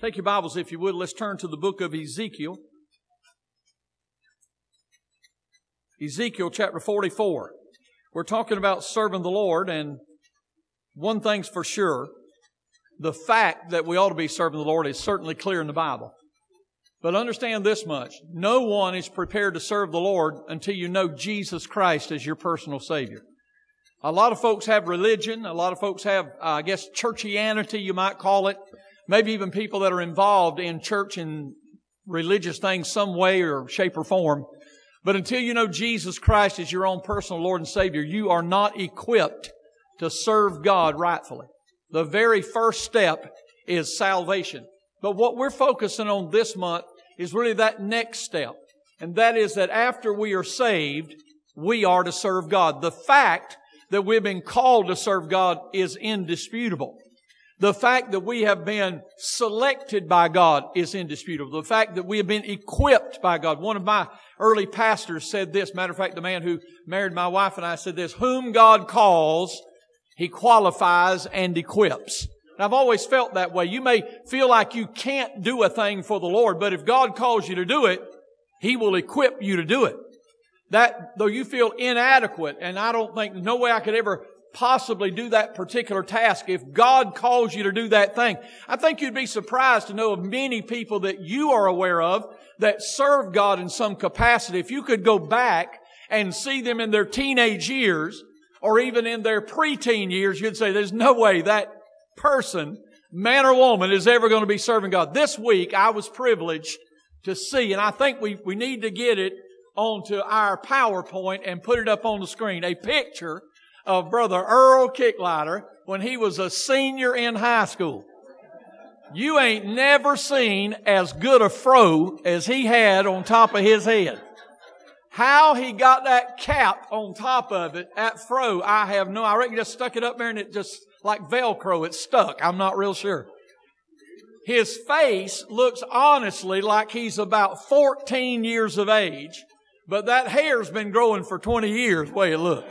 Take your Bibles, if you would. Let's turn to the book of Ezekiel. Ezekiel chapter 44. We're talking about serving the Lord, and one thing's for sure. The fact that we ought to be serving the Lord is certainly clear in the Bible. But understand this much. No one is prepared to serve the Lord until you know Jesus Christ as your personal Savior. A lot of folks have religion. A lot of folks have, churchianity, you might call it. Maybe even people that are involved in church and religious things some way or shape or form. But until you know Jesus Christ as your own personal Lord and Savior, you are not equipped to serve God rightfully. The very first step is salvation. But what we're focusing on this month is really that next step. And that is that after we are saved, we are to serve God. The fact that we've been called to serve God is indisputable. The fact that we have been selected by God is indisputable. The fact that we have been equipped by God. One of my early pastors said this. Matter of fact, the man who married my wife and I said this: whom God calls, He qualifies and equips. And I've always felt that way. You may feel like you can't do a thing for the Lord, but if God calls you to do it, He will equip you to do it. That, though you feel inadequate, and I don't think, no way I could ever possibly do that particular task, if God calls you to do that thing, I think you'd be surprised to know of many people that you are aware of that serve God in some capacity. If you could go back and see them in their teenage years, or even in their preteen years, you'd say, there's no way that person, man or woman, is ever going to be serving God. This week, I was privileged to see, and I think we need to get it onto our PowerPoint and put it up on the screen, a picture of Brother Earl Kicklighter when he was a senior in high school. You ain't never seen as good a fro as he had on top of his head. How he got that cap on top of it, that fro, I reckon he just stuck it up there and it just, like Velcro, it stuck. I'm not real sure. His face looks honestly like he's about 14 years of age, but that hair's been growing for 20 years, the way it looks.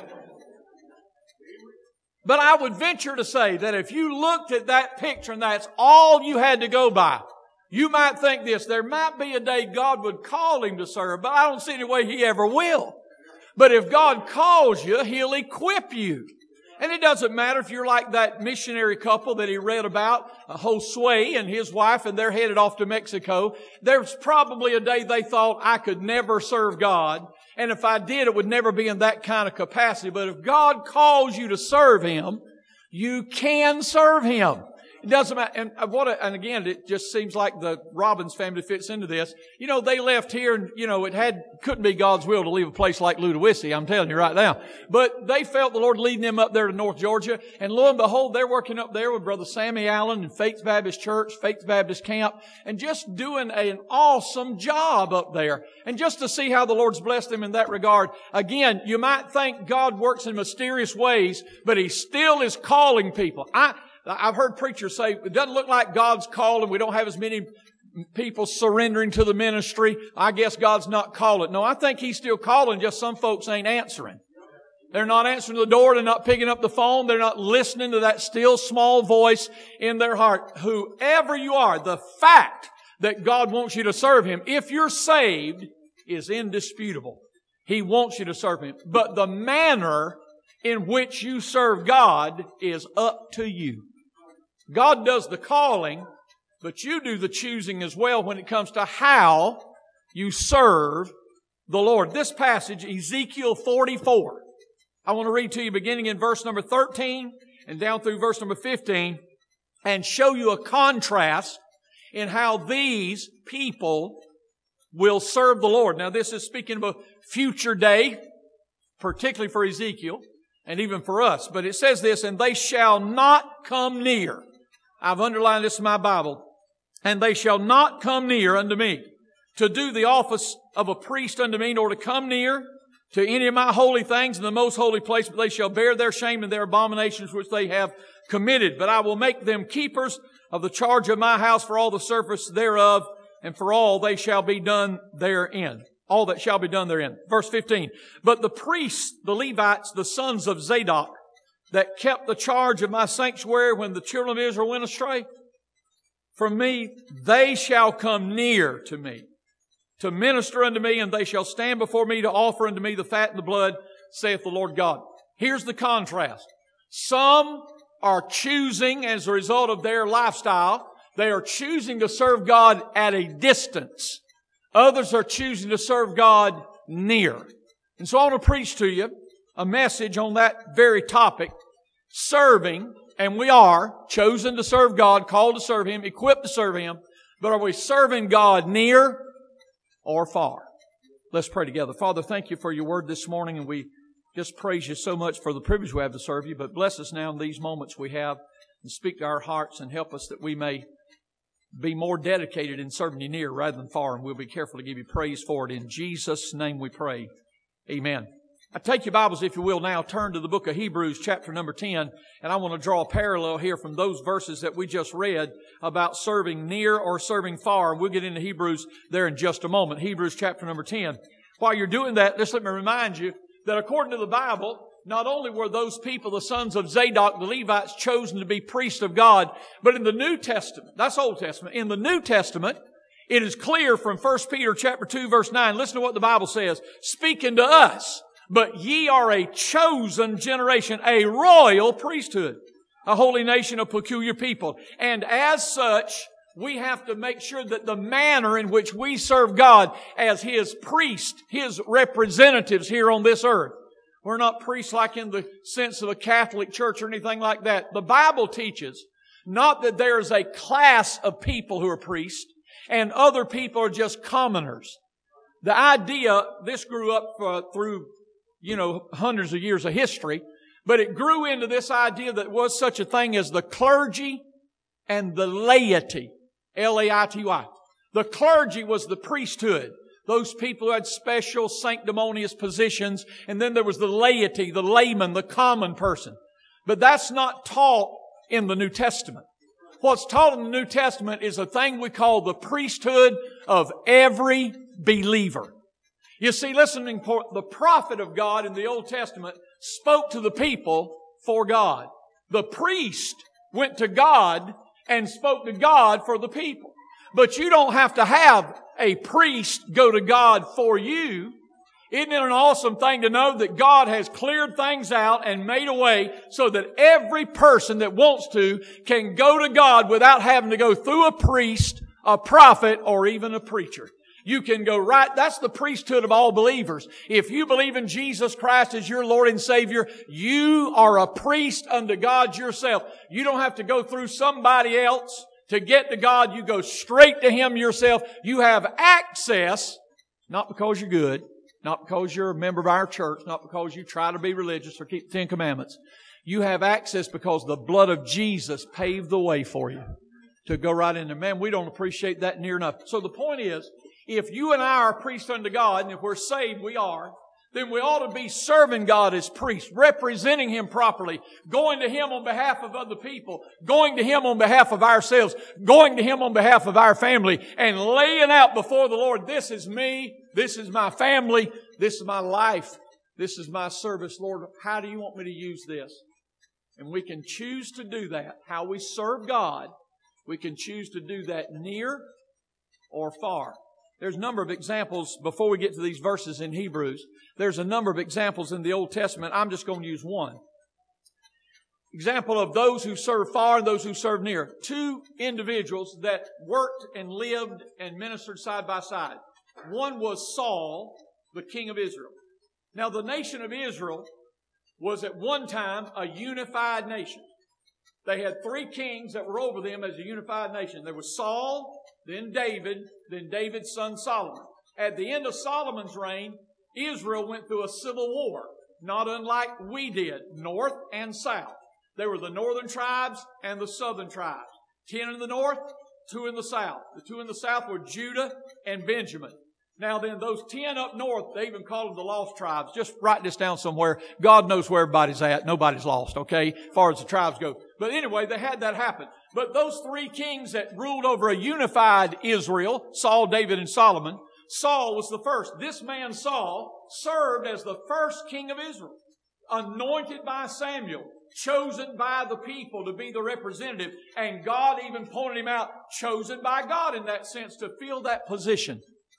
But I would venture to say that if you looked at that picture and that's all you had to go by, you might think this: there might be a day God would call him to serve, but I don't see any way He ever will. But if God calls you, He'll equip you. And it doesn't matter if you're like that missionary couple that he read about, Josue and his wife, and they're headed off to Mexico. There's probably a day they thought, I could never serve God. And if I did, it would never be in that kind of capacity. But if God calls you to serve Him, you can serve Him. It doesn't matter. And again, it just seems like the Robbins family fits into this. You know, they left here and, couldn't be God's will to leave a place like Ludowici, I'm telling you right now. But they felt the Lord leading them up there to North Georgia. And lo and behold, they're working up there with Brother Sammy Allen and Faith Baptist Church, Faith Baptist Camp, and just doing an awesome job up there. And just to see how the Lord's blessed them in that regard. Again, you might think God works in mysterious ways, but He still is calling people. I've heard preachers say, it doesn't look like God's calling. We don't have as many people surrendering to the ministry. I guess God's not calling. No, I think He's still calling, just some folks ain't answering. They're not answering the door. They're not picking up the phone. They're not listening to that still small voice in their heart. Whoever you are, the fact that God wants you to serve Him, if you're saved, is indisputable. He wants you to serve Him. But the manner in which you serve God is up to you. God does the calling, but you do the choosing as well when it comes to how you serve the Lord. This passage, Ezekiel 44, I want to read to you beginning in verse number 13 and down through verse number 15 and show you a contrast in how these people will serve the Lord. Now, this is speaking of a future day, particularly for Ezekiel and even for us. But it says this: and they shall not come near. I've underlined this in my Bible. And they shall not come near unto me to do the office of a priest unto me, nor to come near to any of my holy things in the most holy place, but they shall bear their shame and their abominations which they have committed. But I will make them keepers of the charge of my house for all the service thereof, and for all they shall be done therein. All that shall be done therein. Verse 15. But the priests, the Levites, the sons of Zadok, that kept the charge of my sanctuary when the children of Israel went astray, from me, they shall come near to me, to minister unto me, and they shall stand before me to offer unto me the fat and the blood, saith the Lord God. Here's the contrast. Some are choosing, as a result of their lifestyle, they are choosing to serve God at a distance. Others are choosing to serve God near. And so I want to preach to you a message on that very topic, serving, and we are chosen to serve God, called to serve Him, equipped to serve Him, but are we serving God near or far? Let's pray together. Father, thank you for your word this morning, and we just praise you so much for the privilege we have to serve you, but bless us now in these moments we have, and speak to our hearts and help us that we may be more dedicated in serving you near rather than far, and we'll be careful to give you praise for it. In Jesus' name we pray. Amen. I take your Bibles, if you will, now turn to the book of Hebrews, chapter number 10, and I want to draw a parallel here from those verses that we just read about serving near or serving far. We'll get into Hebrews there in just a moment. Hebrews chapter number 10. While you're doing that, just let me remind you that according to the Bible, not only were those people, the sons of Zadok, the Levites, chosen to be priests of God, but in the New Testament, that's Old Testament, in the New Testament, it is clear from 1 Peter chapter 2 verse 9, listen to what the Bible says, speaking to us, but ye are a chosen generation, a royal priesthood, a holy nation of peculiar people. And as such, we have to make sure that the manner in which we serve God as His priests, His representatives here on this earth. We're not priests like in the sense of a Catholic church or anything like that. The Bible teaches not that there is a class of people who are priests and other people are just commoners. The idea, this grew up through hundreds of years of history, but it grew into this idea that was such a thing as the clergy and the laity. L-A-I-T-Y. The clergy was the priesthood. Those people who had special sanctimonious positions. And then there was the laity, the layman, the common person. But that's not taught in the New Testament. What's taught in the New Testament is a thing we call the priesthood of every believer. You see, listening, the prophet of God in the Old Testament spoke to the people for God. The priest went to God and spoke to God for the people. But you don't have to have a priest go to God for you. Isn't it an awesome thing to know that God has cleared things out and made a way so that every person that wants to can go to God without having to go through a priest, a prophet, or even a preacher? You can go right. That's the priesthood of all believers. If you believe in Jesus Christ as your Lord and Savior, you are a priest unto God yourself. You don't have to go through somebody else to get to God. You go straight to Him yourself. You have access, not because you're good, not because you're a member of our church, not because you try to be religious or keep the Ten Commandments. You have access because the blood of Jesus paved the way for you to go right in there. Man, we don't appreciate that near enough. So the point is, if you and I are priests unto God, and if we're saved, we are, then we ought to be serving God as priests, representing Him properly, going to Him on behalf of other people, going to Him on behalf of ourselves, going to Him on behalf of our family, and laying out before the Lord, this is me, this is my family, this is my life, this is my service. Lord, how do you want me to use this? And we can choose to do that. How we serve God, we can choose to do that near or far. There's a number of examples before we get to these verses in Hebrews. There's a number of examples in the Old Testament. I'm just going to use one. Example of those who serve far and those who serve near. Two individuals that worked and lived and ministered side by side. One was Saul, the king of Israel. Now the nation of Israel was at one time a unified nation. They had three kings that were over them as a unified nation. There was Saul, then David's son Solomon. At the end of Solomon's reign, Israel went through a civil war, not unlike we did, north and south. There were the northern tribes and the southern tribes. 10 in the north, 2 in the south. The 2 in the south were Judah and Benjamin. Now then, those 10 up north, they even called them the lost tribes. Just write this down somewhere. God knows where everybody's at. Nobody's lost, okay, as far as the tribes go. But anyway, they had that happen. But those three kings that ruled over a unified Israel, Saul, David, and Solomon, Saul was the first. This man, Saul, served as the first king of Israel, anointed by Samuel. chosen by the people to be the representative. And God even pointed him out, chosen by God in that sense to fill that position.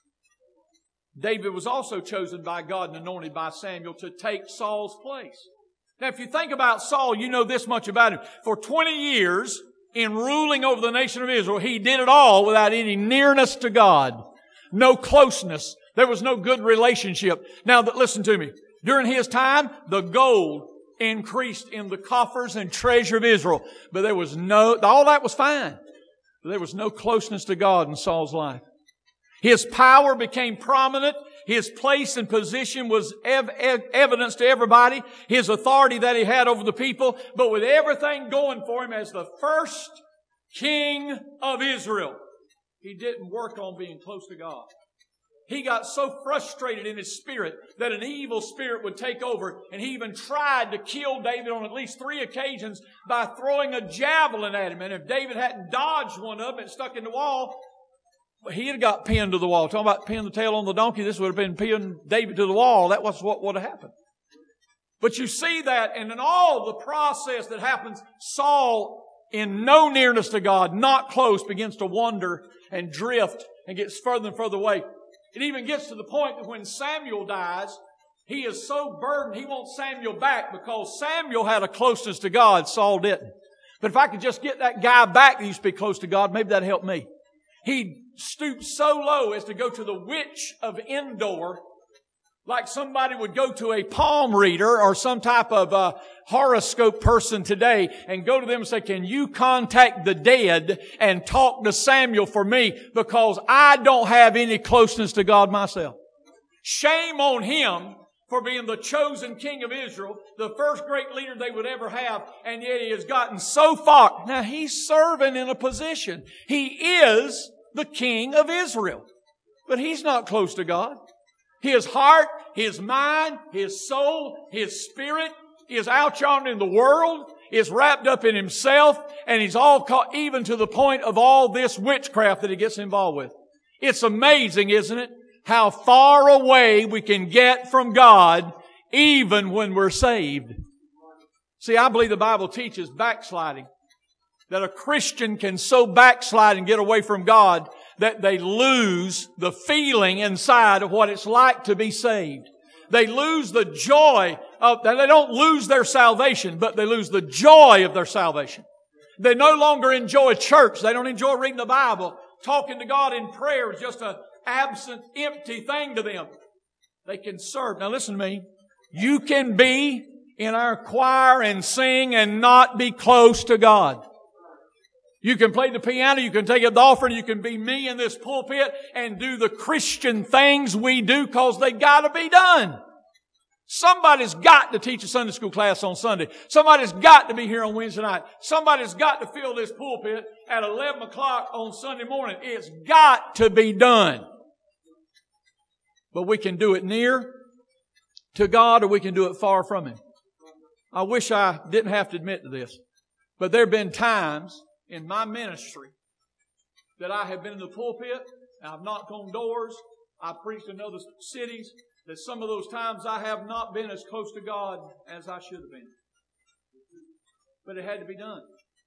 David was also chosen by God and anointed by Samuel to take Saul's place. Now, if you think about Saul, you know this much about him. For 20 years, in ruling over the nation of Israel, he did it all without any nearness to God. No closeness. There was no good relationship. Now, listen to me. During his time, the gold increased in the coffers and treasure of Israel. But there was all that was fine. But there was no closeness to God in Saul's life. His power became prominent. His place and position was evidence to everybody. His authority that he had over the people. But with everything going for him as the first king of Israel, he didn't work on being close to God. He got so frustrated in his spirit that an evil spirit would take over, and he even tried to kill David on at least 3 occasions by throwing a javelin at him. And if David hadn't dodged one of them and stuck in the wall, he had got pinned to the wall. Talking about pinning the tail on the donkey, this would have been pinning David to the wall. That was what would have happened. But you see that, and in all the process that happens, Saul, in no nearness to God, not close, begins to wander and drift and gets further and further away. It even gets to the point that when Samuel dies, he is so burdened, he wants Samuel back because Samuel had a closeness to God, Saul didn't. But if I could just get that guy back that used to be close to God, maybe that'd help me. He stooped so low as to go to the witch of Endor, like somebody would go to a palm reader or some type of horoscope person today and go to them and say, can you contact the dead and talk to Samuel for me because I don't have any closeness to God myself. Shame on him for being the chosen king of Israel, the first great leader they would ever have, and yet he has gotten so far. Now he's serving in a position. He is the king of Israel, but he's not close to God. His heart, his mind, his soul, his spirit is out yonder in the world, is wrapped up in himself, and he's all caught even to the point of all this witchcraft that he gets involved with. It's amazing, isn't it? How far away we can get from God even when we're saved. See, I believe the Bible teaches backsliding. That a Christian can so backslide and get away from God that they lose the feeling inside of what it's like to be saved. They lose the joy of, they don't lose their salvation, but they lose the joy of their salvation. They no longer enjoy church. They don't enjoy reading the Bible. Talking to God in prayer is just an absent, empty thing to them. They can serve. Now listen to me. You can be in our choir and sing and not be close to God. You can play the piano, you can take up the offering, you can be me in this pulpit and do the Christian things we do because they got to be done. Somebody's got to teach a Sunday school class on Sunday. Somebody's got to be here on Wednesday night. Somebody's got to fill this pulpit at 11 o'clock on Sunday morning. It's got to be done. But we can do it near to God or we can do it far from Him. I wish I didn't have to admit to this, but there have been times in my ministry that I have been in the pulpit and I've knocked on doors, I've preached in other cities, that some of those times I have not been as close to God as I should have been. But it had to be done.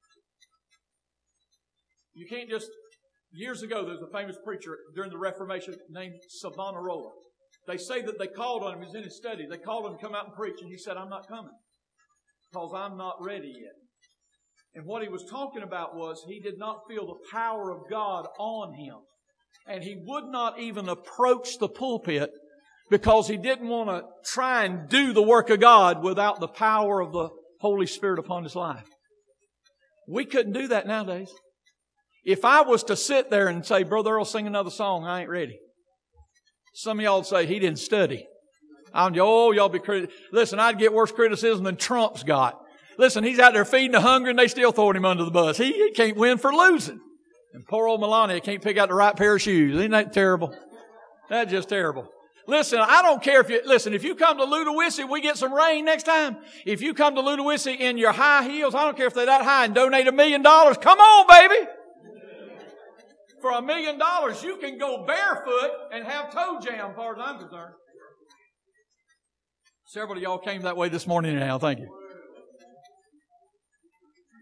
You can't just... Years ago, there was a famous preacher during the Reformation named Savonarola. They say that they called on him. He was in his study. They called him to come out and preach, and he said, I'm not coming because I'm not ready yet. And what he was talking about was he did not feel the power of God on him. And he would not even approach the pulpit because he didn't want to try and do the work of God without the power of the Holy Spirit upon his life. We couldn't do that nowadays. If I was to sit there and say, Brother Earl, sing another song, I ain't ready. Some of y'all would say, he didn't study. Y'all be critical. Listen, I'd get worse criticism than Trump's got. Listen, he's out there feeding the hungry and they still throwing him under the bus. He can't win for losing. And poor old Melania can't pick out the right pair of shoes. Isn't that terrible? That's just terrible. Listen, I don't care if you come to Ludowici, we get some rain next time. If you come to Ludowici in your high heels, I don't care if they're that high and donate $1 million. Come on, baby. For $1 million, you can go barefoot and have toe jam, as far as I'm concerned. Several of y'all came that way this morning anyhow. Thank you.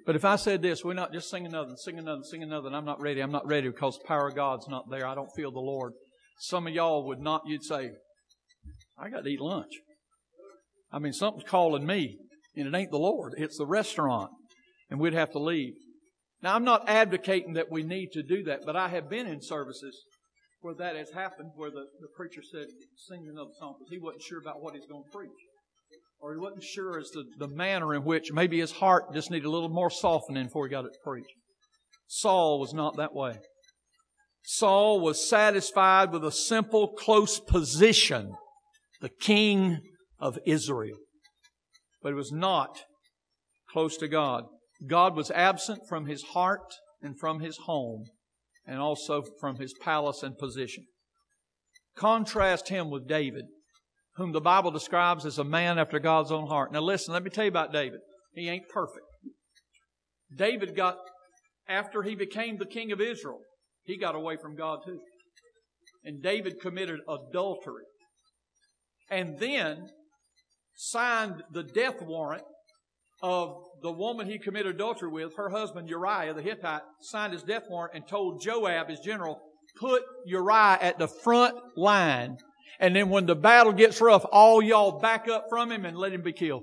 But if I said this, we're not just sing another, and I'm not ready because the power of God's not there. I don't feel the Lord. Some of y'all would not, you'd say, I got to eat lunch. I mean, something's calling me, and it ain't the Lord. It's the restaurant, and we'd have to leave. Now, I'm not advocating that we need to do that, but I have been in services where that has happened, where the preacher said, sing another song, because he wasn't sure about what he's going to preach. Or he wasn't sure as to the manner in which maybe his heart just needed a little more softening before he got it to preach. Saul was not that way. Saul was satisfied with a simple, close position, the king of Israel. But he was not close to God. God was absent from his heart and from his home, and also from his palace and position. Contrast him with David, whom the Bible describes as a man after God's own heart. Now listen, let me tell you about David. He ain't perfect. David got, after he became the king of Israel, he got away from God too. And David committed adultery. And then signed the death warrant of the woman he committed adultery with. Her husband Uriah the Hittite signed his death warrant and told Joab, his general, put Uriah at the front line. And then when the battle gets rough, all y'all back up from him and let him be killed.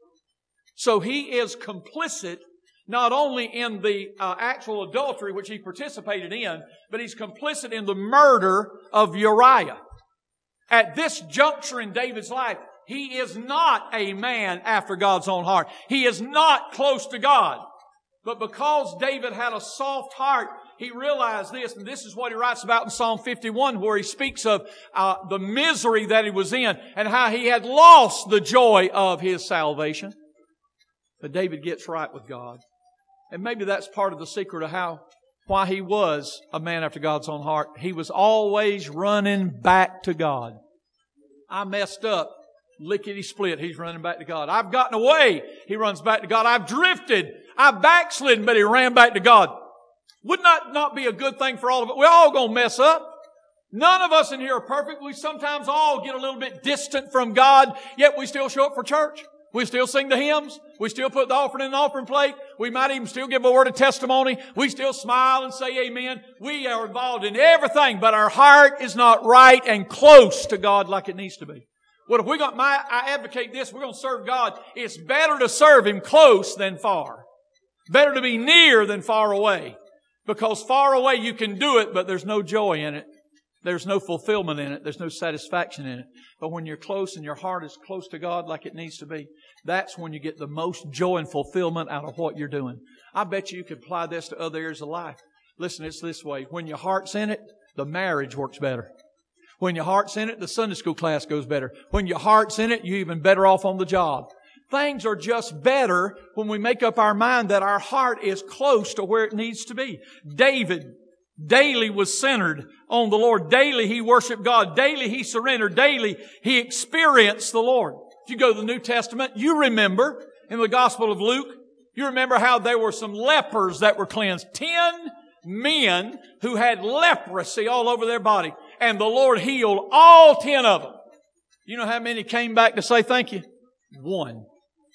So he is complicit not only in the actual adultery which he participated in, but he's complicit in the murder of Uriah. At this juncture in David's life, he is not a man after God's own heart. He is not close to God. But because David had a soft heart, he realized this, and this is what he writes about in Psalm 51, where he speaks of the misery that he was in and how he had lost the joy of his salvation. But David gets right with God. And maybe that's part of the secret of why he was a man after God's own heart. He was always running back to God. I messed up. Lickety-split. He's running back to God. I've gotten away. He runs back to God. I've drifted. I've backslidden, but he ran back to God. Would not be a good thing for all of us? We're all going to mess up. None of us in here are perfect. We sometimes all get a little bit distant from God, yet we still show up for church. We still sing the hymns. We still put the offering in the offering plate. We might even still give a word of testimony. We still smile and say amen. We are involved in everything, but our heart is not right and close to God like it needs to be. Well, if I advocate this, we're going to serve God. It's better to serve Him close than far. Better to be near than far away. Because far away you can do it, but there's no joy in it. There's no fulfillment in it. There's no satisfaction in it. But when you're close and your heart is close to God like it needs to be, that's when you get the most joy and fulfillment out of what you're doing. I bet you could apply this to other areas of life. Listen, it's this way. When your heart's in it, the marriage works better. When your heart's in it, the Sunday school class goes better. When your heart's in it, you're even better off on the job. Things are just better when we make up our mind that our heart is close to where it needs to be. David daily was centered on the Lord. Daily he worshiped God. Daily he surrendered. Daily he experienced the Lord. If you go to the New Testament, you remember in the Gospel of Luke, you remember how there were some lepers that were cleansed. 10 men who had leprosy all over their body. And the Lord healed all 10 of them. You know how many came back to say thank you? 1.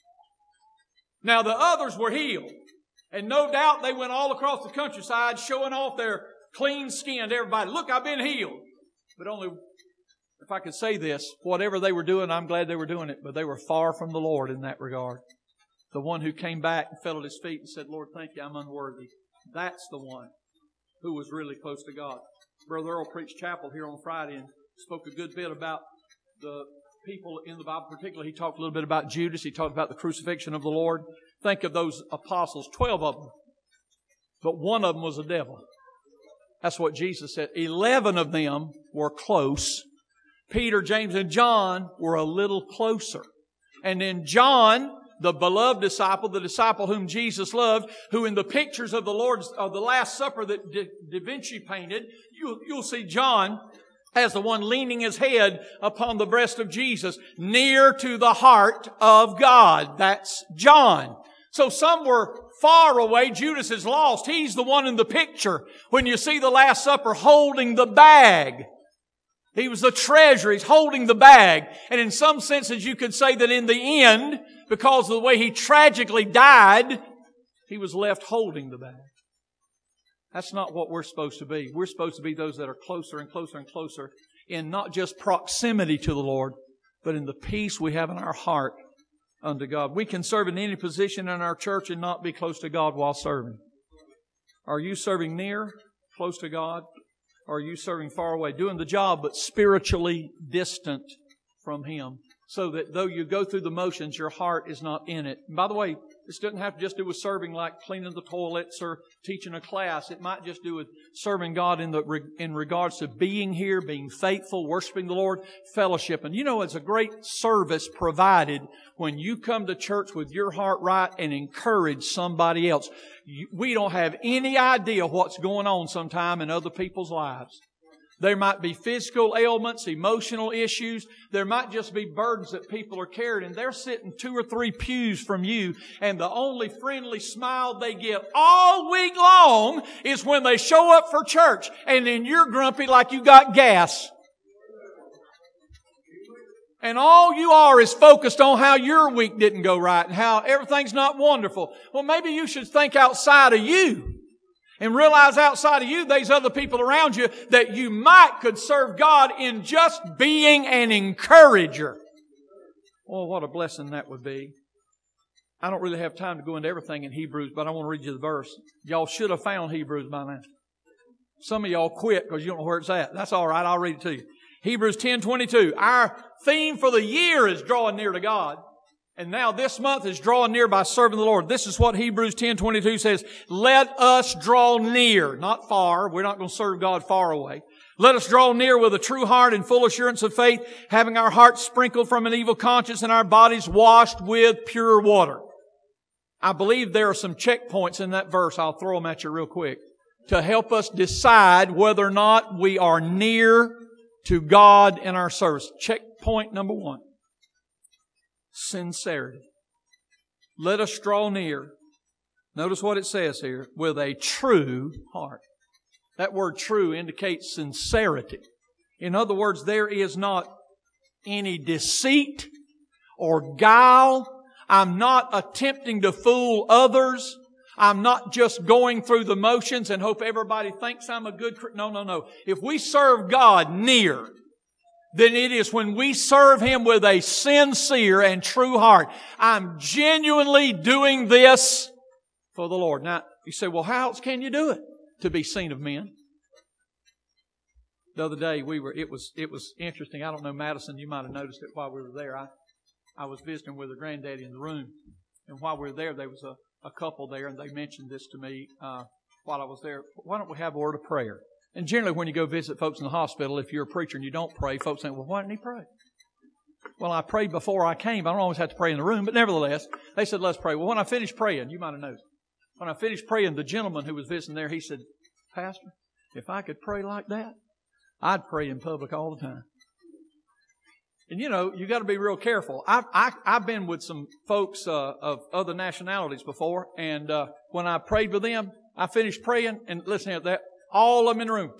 Now the others were healed. And no doubt they went all across the countryside showing off their clean skin to everybody. Look, I've been healed. But only, if I could say this, whatever they were doing, I'm glad they were doing it. But they were far from the Lord in that regard. The one who came back and fell at His feet and said, Lord, thank you, I'm unworthy. That's the one who was really close to God. Brother Earl preached chapel here on Friday and spoke a good bit about the people in the Bible. Particularly, he talked a little bit about Judas. He talked about the crucifixion of the Lord. Think of those apostles, 12 of them. But one of them was a devil. That's what Jesus said. 11 of them were close. Peter, James, and John were a little closer. And then John, the beloved disciple, the disciple whom Jesus loved, who in the pictures of the Last Supper that Da Vinci painted, you'll see John as the one leaning his head upon the breast of Jesus, near to the heart of God. That's John. So some were far away. Judas is lost. He's the one in the picture when you see the Last Supper holding the bag. He was the treasure. He's holding the bag. And in some senses you could say that in the end, because of the way he tragically died, He was left holding the bag. That's not what we're supposed to be. We're supposed to be those that are closer and closer and closer in not just proximity to the Lord, but in the peace we have in our heart unto God. We can serve in any position in our church and not be close to God while serving. Are you serving near, close to God? Or are you serving far away? Doing the job, but spiritually distant from Him. So that though you go through the motions, your heart is not in it. And by the way, this doesn't have to just do with serving like cleaning the toilets or teaching a class. It might just do with serving God in regards to being here, being faithful, worshiping the Lord, fellowship. And you know, it's a great service provided when you come to church with your heart right and encourage somebody else. We don't have any idea what's going on sometime in other people's lives. There might be physical ailments, emotional issues. There might just be burdens that people are carrying, and they're sitting 2 or 3 pews from you, and the only friendly smile they get all week long is when they show up for church, and then you're grumpy like you got gas. And all you are is focused on how your week didn't go right and how everything's not wonderful. Well, maybe you should think outside of you. And realize outside of you, there's other people around you that you could serve God in just being an encourager. Oh, what a blessing that would be. I don't really have time to go into everything in Hebrews, but I want to read you the verse. Y'all should have found Hebrews by now. Some of y'all quit because you don't know where it's at. That's all right. I'll read it to you. Hebrews 10:22. Our theme for the year is drawing near to God. And now this month is drawing near by serving the Lord. This is what Hebrews 10:22 says. Let us draw near, not far. We're not going to serve God far away. Let us draw near with a true heart and full assurance of faith, having our hearts sprinkled from an evil conscience and our bodies washed with pure water. I believe there are some checkpoints in that verse. I'll throw them at you real quick to help us decide whether or not we are near to God in our service. Checkpoint number 1. Sincerity. Let us draw near. Notice what it says here. With a true heart. That word true indicates sincerity. In other words, there is not any deceit or guile. I'm not attempting to fool others. I'm not just going through the motions and hope everybody thinks I'm a good Christian. No. If we serve God near, then it is when we serve Him with a sincere and true heart. I'm genuinely doing this for the Lord. Now, you say, well, how else can you do it to be seen of men? The other day, it was interesting. I don't know, Madison, you might have noticed it while we were there. I was visiting with her granddaddy in the room. And while we were there was a couple there, and they mentioned this to me while I was there. Why don't we have a word of prayer? And generally when you go visit folks in the hospital, if you're a preacher and you don't pray, folks think, well, why didn't he pray? Well, I prayed before I came. I don't always have to pray in the room, but nevertheless, they said, let's pray. Well, when I finished praying, you might have noticed, when I finished praying, the gentleman who was visiting there, he said, Pastor, if I could pray like that, I'd pray in public all the time. And you know, you got to be real careful. I've been with some folks of other nationalities before, and when I prayed with them, I finished praying, and listen to that, all of them in the room.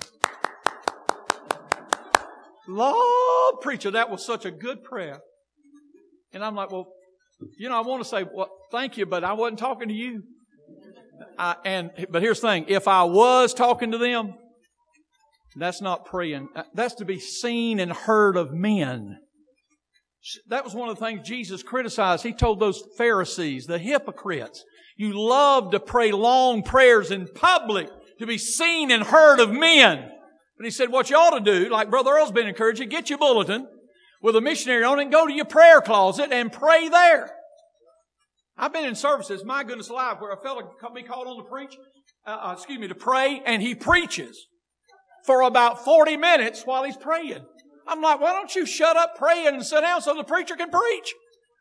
Lord, preacher, that was such a good prayer. And I'm like, well, you know, I want to say, well, thank you, but I wasn't talking to you. But here's the thing. If I was talking to them, that's not praying. That's to be seen and heard of men. That was one of the things Jesus criticized. He told those Pharisees, the hypocrites, you love to pray long prayers in public to be seen and heard of men. But he said, what you ought to do, like Brother Earl's been encouraging, get your bulletin with a missionary on it and go to your prayer closet and pray there. I've been in services, my goodness alive, where a fellow can be called on to pray, and he preaches for about 40 minutes while he's praying. I'm like, why don't you shut up praying and sit down so the preacher can preach?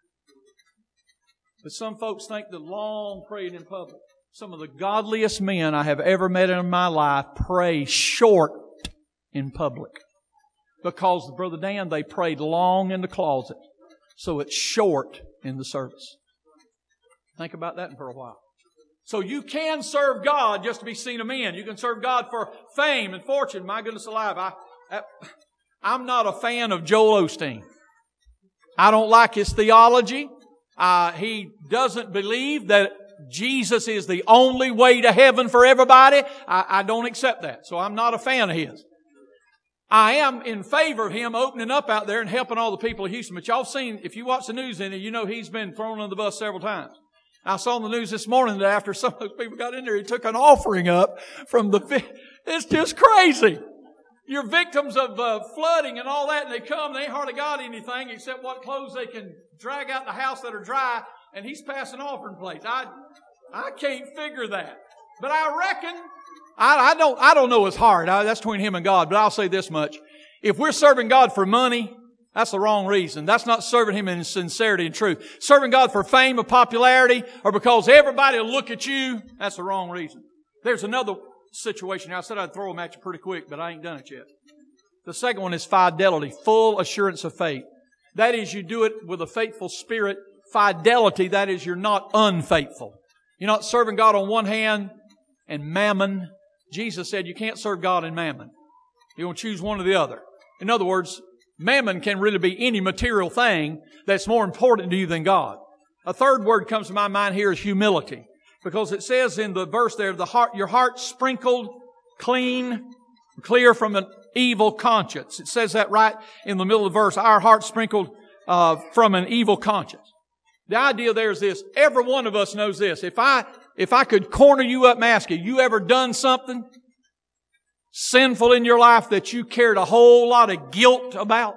But some folks think that long praying in public. Some of the godliest men I have ever met in my life pray short in public. Because, Brother Dan, they prayed long in the closet. So it's short in the service. Think about that for a while. So you can serve God just to be seen of men. You can serve God for fame and fortune. My goodness alive, I'm not a fan of Joel Osteen. I don't like his theology. He doesn't believe that Jesus is the only way to heaven for everybody, I don't accept that. So I'm not a fan of his. I am in favor of him opening up out there and helping all the people of Houston. But y'all seen, if you watch the news in it, you know he's been thrown on the bus several times. I saw on the news this morning that after some of those people got in there, he took an offering up from the... It's just crazy. You're victims of flooding and all that, and they come, they ain't hardly got anything except what clothes they can drag out the house that are dry, and he's passing offering plates. I can't figure that. But I reckon... I don't know his heart. That's between him and God. But I'll say this much. If we're serving God for money, that's the wrong reason. That's not serving Him in sincerity and truth. Serving God for fame or popularity or because everybody will look at you, that's the wrong reason. There's another situation. I said I'd throw them at you pretty quick, but I ain't done it yet. The second one is fidelity, full assurance of faith. That is, you do it with a faithful spirit. Fidelity, that is, you're not unfaithful. You're not serving God on one hand and mammon. Jesus said you can't serve God and mammon. You're going to choose one or the other. In other words, mammon can really be any material thing that's more important to you than God. A third word comes to my mind here is humility. Because it says in the verse there, your heart sprinkled clean, clear from an evil conscience. It says that right in the middle of the verse. Our heart sprinkled from an evil conscience. The idea there is this. Every one of us knows this. If I could corner you up and ask you ever done something sinful in your life that you carried a whole lot of guilt about?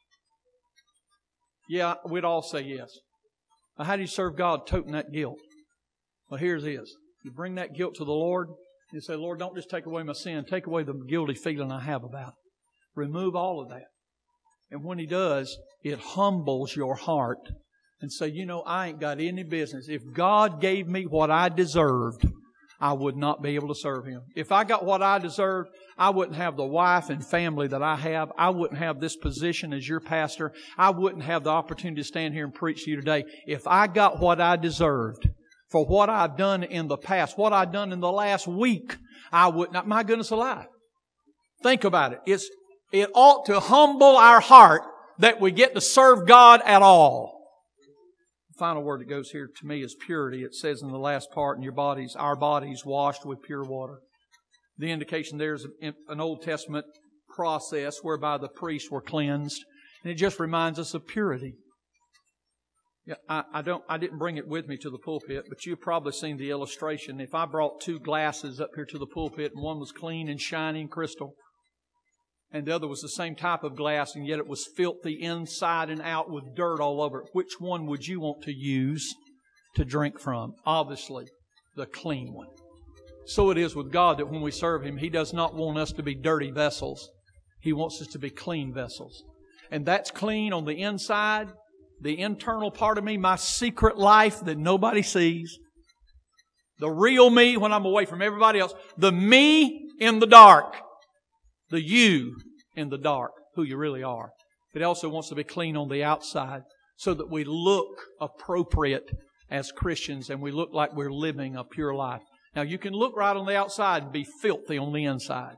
Yeah, we'd all say yes. Now, how do you serve God toting that guilt? Well, here's it is. You bring that guilt to the Lord. You say, Lord, don't just take away my sin. Take away the guilty feeling I have about it. Remove all of that. And when He does, it humbles your heart. And say, I ain't got any business. If God gave me what I deserved, I would not be able to serve Him. If I got what I deserved, I wouldn't have the wife and family that I have. I wouldn't have this position as your pastor. I wouldn't have the opportunity to stand here and preach to you today. If I got what I deserved for what I've done in the past, what I've done in the last week, I would not. My goodness alive. Think about it. It ought to humble our heart that we get to serve God at all. Final word that goes here to me is purity. It says in the last part, our bodies washed with pure water. The indication there is an Old Testament process whereby the priests were cleansed. And it just reminds us of purity. Yeah, I didn't bring it with me to the pulpit, but you've probably seen the illustration. If I brought two glasses up here to the pulpit and one was clean and shiny and crystal, and the other was the same type of glass, and yet it was filthy inside and out with dirt all over it. Which one would you want to use to drink from? Obviously, the clean one. So it is with God that when we serve Him, He does not want us to be dirty vessels. He wants us to be clean vessels. And that's clean on the inside, the internal part of me, my secret life that nobody sees. The real me when I'm away from everybody else. The me in the dark. The you in the dark, who you really are. It also wants to be clean on the outside so that we look appropriate as Christians and we look like we're living a pure life. Now, you can look right on the outside and be filthy on the inside.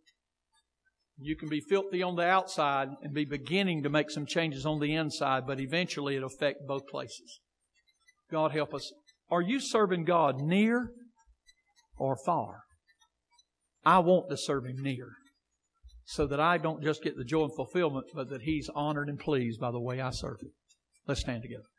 You can be filthy on the outside and be beginning to make some changes on the inside, but eventually it'll affect both places. God help us. Are you serving God near or far? I want to serve Him near, so that I don't just get the joy and fulfillment, but that He's honored and pleased by the way I serve Him. Let's stand together.